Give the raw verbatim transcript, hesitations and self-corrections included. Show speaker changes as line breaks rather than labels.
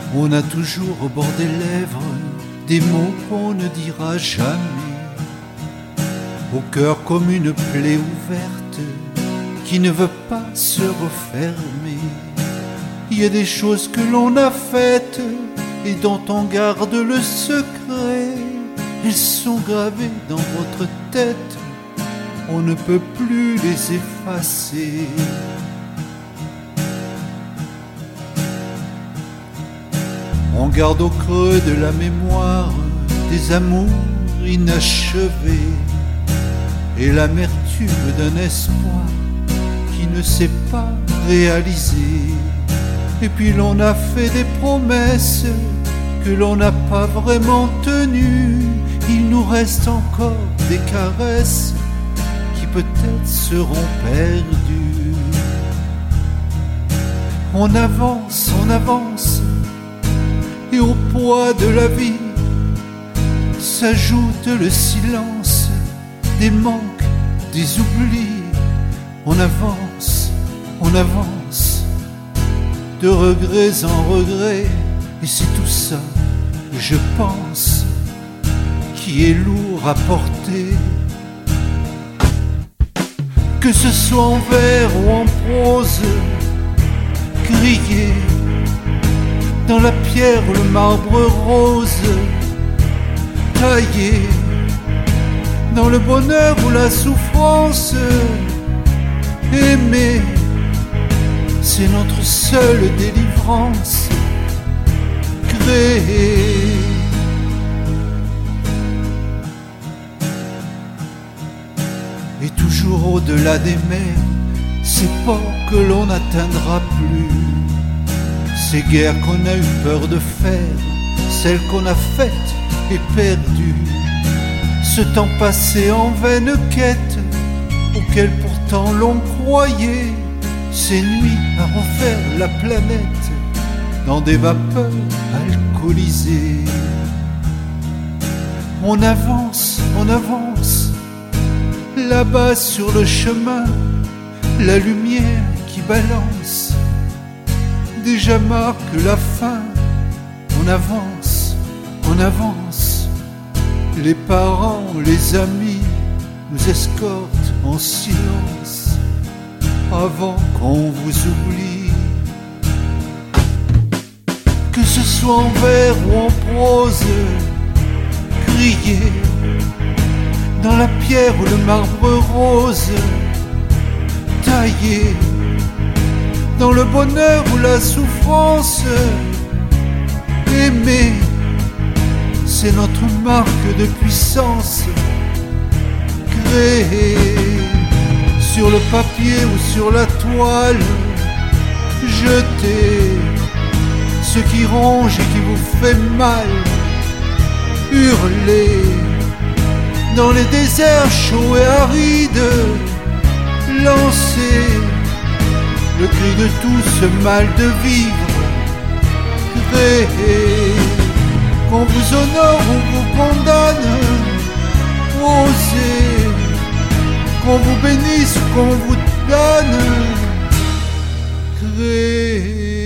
On a toujours au bord des lèvres des mots qu'on ne dira jamais, au cœur comme une plaie ouverte qui ne veut pas se refermer. Il y a des choses que l'on a faites et dont on garde le secret. Elles sont gravées dans votre tête, on ne peut plus les effacer. On garde au creux de la mémoire des amours inachevés et l'amertume d'un espoir qui ne s'est pas réalisé. Et puis l'on a fait des promesses que l'on n'a pas vraiment tenues. Il nous reste encore des caresses qui peut-être seront perdues. On avance, on avance, et au poids de la vie s'ajoute le silence des manques, des oublis. On avance, on avance, de regrets en regrets, et c'est tout ça, je pense, qui est lourd à porter. Que ce soit en vers ou en prose, crier dans la pierre ou le marbre rose, taillé dans le bonheur ou la souffrance, aimer, c'est notre seule délivrance. Créer, et toujours au-delà des mers, ces ports que l'on n'atteindra plus, ces guerres qu'on a eu peur de faire, celles qu'on a faites et perdues, ce temps passé en vaine quête, auquel pourtant l'on croyait, ces nuits à refaire la planète dans des vapeurs alcoolisées. On avance, on avance, là-bas sur le chemin, la lumière qui balance déjà marque la fin. On avance, on avance, les parents, les amis nous escortent en silence avant qu'on vous oublie. Que ce soit en vers ou en prose, crier dans la pierre ou le marbre rose, taillé dans le bonheur ou la souffrance, aimer, c'est notre marque de puissance. Créer sur le papier ou sur la toile, jeter ce qui ronge et qui vous fait mal, hurler dans les déserts chauds et arides, lancer le cri de tout ce mal de vivre. Créer, qu'on vous honore ou vous condamne, oser, qu'on vous bénisse ou qu'on vous donne. Créer.